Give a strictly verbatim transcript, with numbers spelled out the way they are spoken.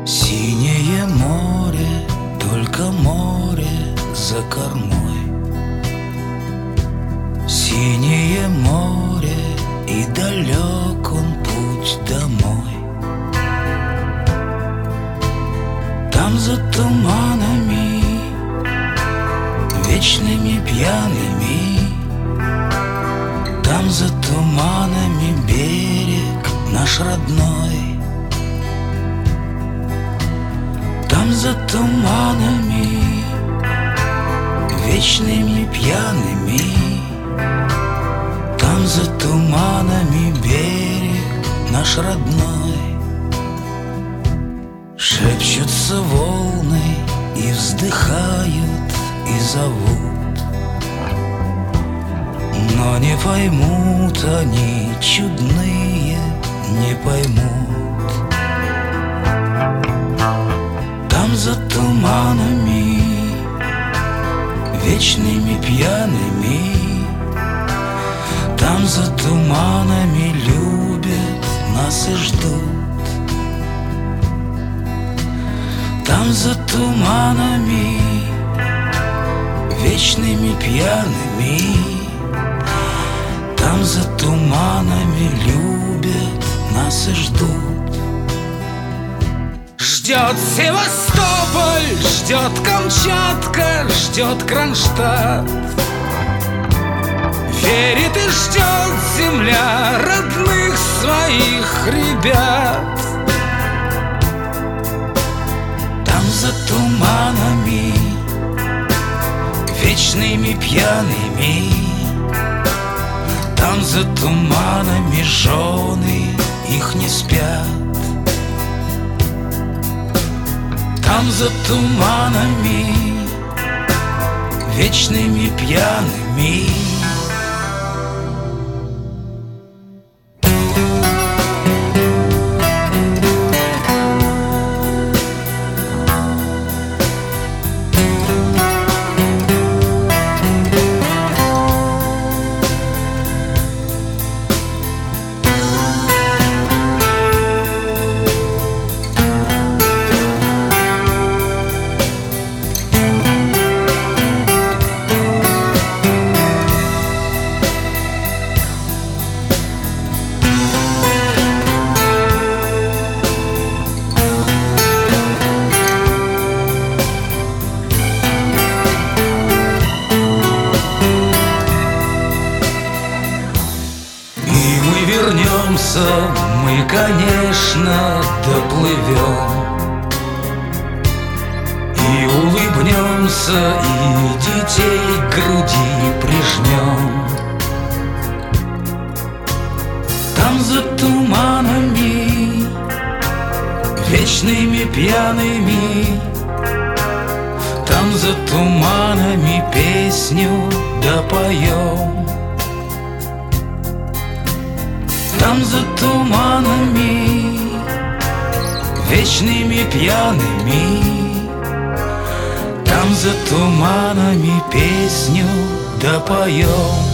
Синее море, только море за кормой. Синее море, и далек он путь домой. Там за туманами, вечными пьяными, там за туманами берег наш родной. Там за туманами, вечными пьяными, там за туманами берег наш родной. Шепчутся волны и вздыхают, и зовут, но не поймут они, чудные, не поймут. Там за туманами, вечными пьяными, там за туманами любят нас и ждут. Там за туманами, вечными пьяными, там за туманами любят нас и ждут. Ждет Севастополь, ждет Камчатка, ждет Кронштадт. Верит и ждет земля родных своих ребят. Там за туманами, вечными пьяными, там за туманами жены их не спят. Там за туманами, вечными пьяными. Вернемся мы, конечно, доплывем, и улыбнемся, и детей к груди прижмем. Там за туманами, вечными пьяными, там за туманами песню допоем. Там за туманами, вечными пьяными, там за туманами песню допоем.